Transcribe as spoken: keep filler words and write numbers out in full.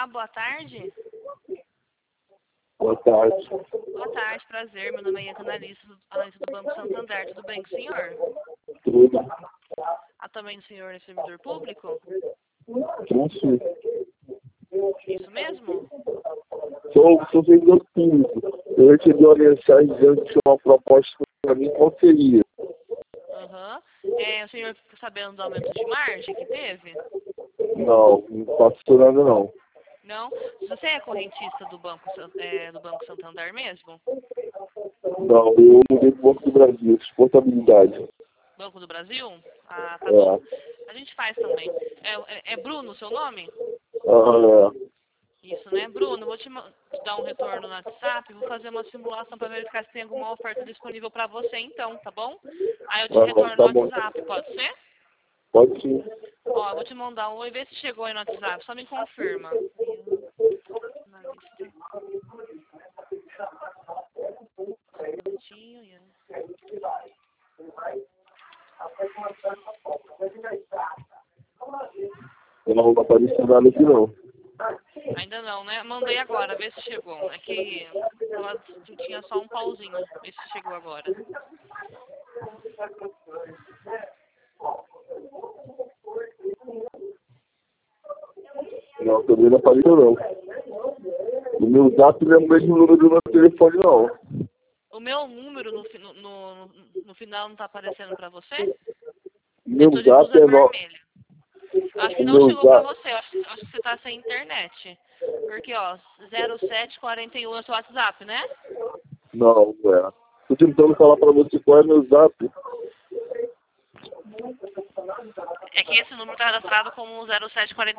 Olá, boa tarde. Boa tarde. Boa tarde, prazer. Meu nome é Ian, analista do, analista do Banco Santander. Tudo bem com o senhor? Tudo. Atualmente o senhor é servidor público? Isso. Isso mesmo? Sou, sou servidor público. Eu recebi uma mensagem dizendo que tinha uma proposta para mim. Qual seria? Aham. É, o senhor ficou sabendo do aumento de margem que teve? Não, não faço nada não. Não? Você é correntista do Banco, San- é, do Banco Santander mesmo? Não, eu mudei pro Banco do Brasil, exportabilidade. Banco do Brasil? Ah, tá É. bom. A gente faz também. É, é, é Bruno o seu nome? Ah, Isso, né? Bruno, vou te, ma- te dar um retorno no WhatsApp, vou fazer uma simulação para verificar se tem alguma oferta disponível para você então, tá bom? Aí eu te ah, retorno no tá bom. WhatsApp, pode ser? Pode sim. Ó, eu vou te mandar um oi, vê se chegou aí no WhatsApp, só me confirma. Analista. Só um minutinho, Ian. Eu não vou aparecer nada aqui não. Ainda não, né? Mandei agora, vê se chegou. É que ela tinha só um pauzinho, vê se chegou agora. Não, também não apareceu não. O meu zap não é o mesmo número do meu telefone não. O meu número no, fi- no, no, no final não tá aparecendo pra você? Meu Eu tô de zap blusa é no... vermelha. Eu acho que O não meu chegou pra zap... você, eu acho, acho que você tá sem internet. Porque, ó, zero sete quarenta e um é o seu WhatsApp, né? Não, é. Tô tentando falar pra você qual é meu zap. É que esse número tá cadastrado como zero sete quarenta